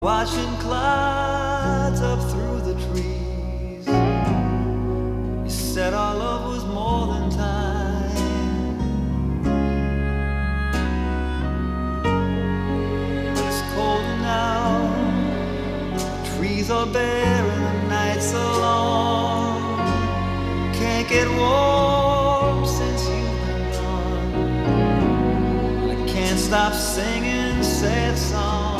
Watching clouds up through the trees. You said our love was more than time. But it's colder now. The trees are bare and the nights are long. Can't get warm since you've been gone. I can't stop singing sad songs.